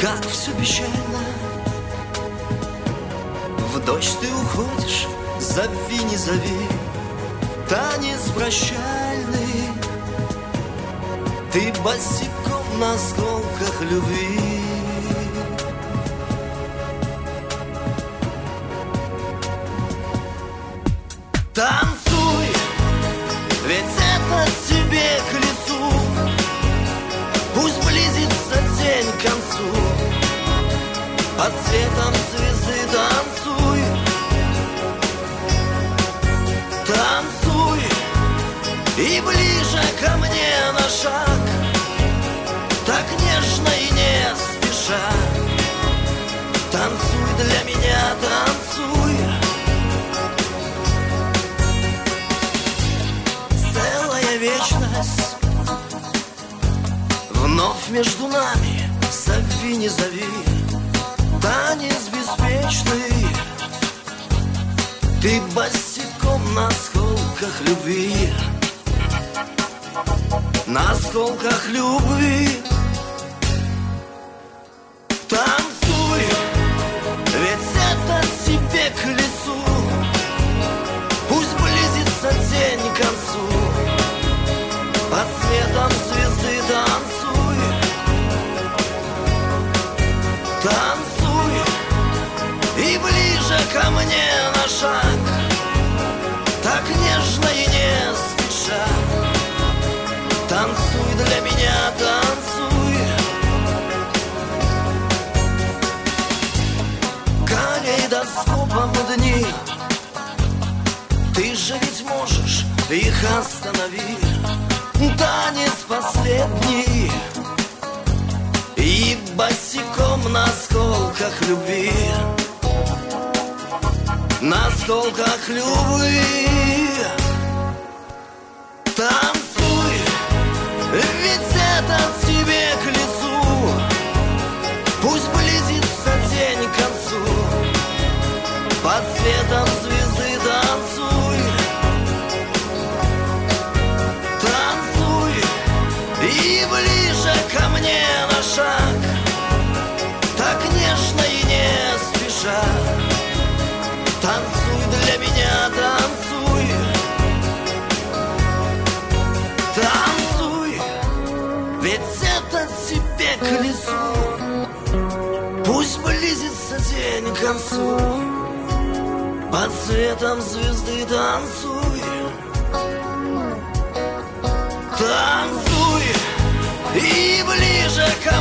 как все печально. В дождь ты уходишь, зови, не зови, танец прощальный. Ты босиком на осколках любви. Танцуй, ведь это тебе к лицу. Пусть близится день к концу. Под светом звезды танцуй. Танцуй и ближе ко мне на шаг, так нежно и не спеша. Танцуй для меня, танцуй. Целая вечность вновь между нами. Зови, не зови, танец беспечный. Ты босиком на осколках любви. На осколках любви. Танцуй, ведь это тебе к лицу. Пусть близится день к концу. Под светом звезды танцуй. Танцуй и ближе ко мне на шаг, так нежно и не спеша. Танцуй для меня, танцуй. Калейдоскопом дни. Ты же ведь можешь их остановить. Танец последний. И босиком на осколках любви. На осколках любви. Танцуй, ведь это тебе к лицу. Пусть близится день к концу. Под светом звезды танцуй. Танцуй и ближе ко мне на шаг, так нежно и не спеша. Танцуй для меня, танцуй. Танцуй, ведь это тебе к лицу. Пусть близится день к концу. Под светом звезды танцуй. Танцуй и ближе ко